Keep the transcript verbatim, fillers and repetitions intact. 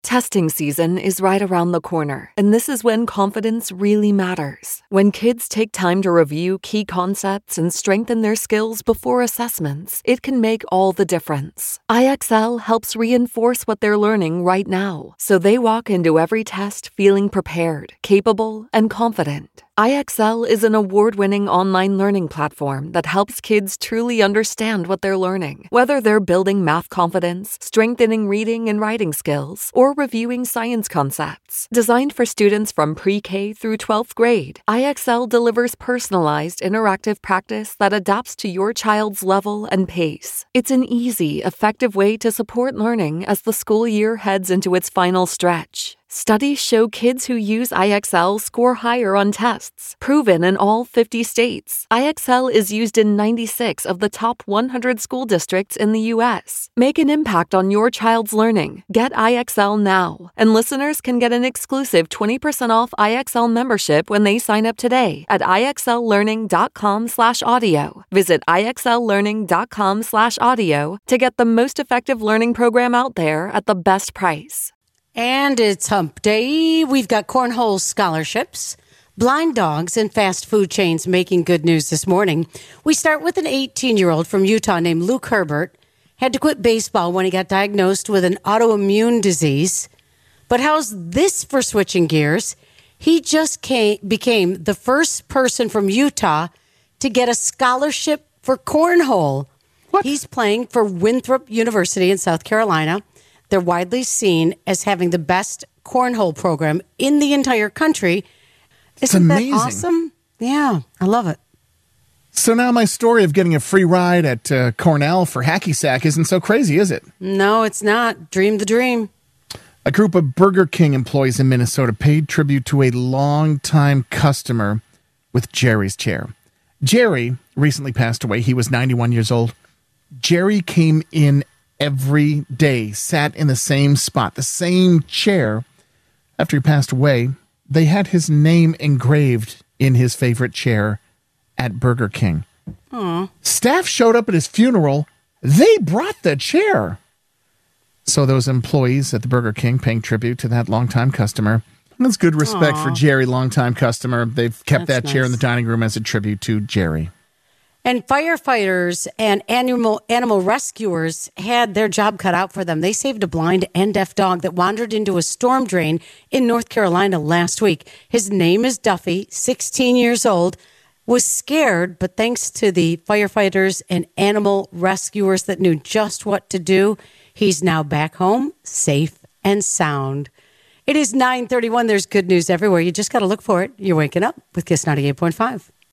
Testing season is right around the corner, and this is when confidence really matters. When kids take time to review key concepts and strengthen their skills before assessments, it can make all the difference. I X L helps reinforce what they're learning right now, so they walk into every test feeling prepared, capable, and confident. I X L is an award-winning online learning platform that helps kids truly understand what they're learning, whether they're building math confidence, strengthening reading and writing skills, or reviewing science concepts. Designed for students from pre-K through twelfth grade, I X L delivers personalized, interactive practice that adapts to your child's level and pace. It's an easy, effective way to support learning as the school year heads into its final stretch. Studies show kids who use I X L score higher on tests, proven in all fifty states. I X L is used in ninety-six of the top one hundred school districts in the U S. Make an impact on your child's learning. Get I X L now. And listeners can get an exclusive twenty percent off I X L membership when they sign up today at IXLlearning.com slash audio. Visit IXLlearning.com slash audio to get the most effective learning program out there at the best price. And it's hump day. We've got cornhole scholarships, blind dogs, and fast food chains making good news this morning. We start with an eighteen-year-old from Utah named Luke Herbert. Had to quit baseball when he got diagnosed with an autoimmune disease. But how's this for switching gears? He just came, became the first person from Utah to get a scholarship for cornhole. What? He's playing for Winthrop University in South Carolina. They're widely seen as having the best cornhole program in the entire country. Isn't that awesome? Yeah, I love it. So now my story of getting a free ride at uh, Cornell for hacky sack isn't so crazy, is it? No, it's not. Dream the dream. A group of Burger King employees in Minnesota paid tribute to a longtime customer with Jerry's chair. Jerry recently passed away. He was ninety-one years old. Jerry came in every day, sat in the same spot, the same chair. After he passed away, they had his name engraved in his favorite chair at Burger King. Aww. Staff showed up at his funeral. They brought the chair. So those employees at the Burger King paying tribute to that longtime customer. That's good respect Aww. for Jerry, longtime customer. They've kept That's that chair nice. in the dining room as a tribute to Jerry. And firefighters and animal animal rescuers had their job cut out for them. They saved a blind and deaf dog that wandered into a storm drain in North Carolina last week. His name is Duffy, sixteen years old, was scared, but thanks to the firefighters and animal rescuers that knew just what to do, he's now back home, safe and sound. It is nine thirty-one. There's good news everywhere. You just got to look for it. You're waking up with Kiss ninety-eight point five.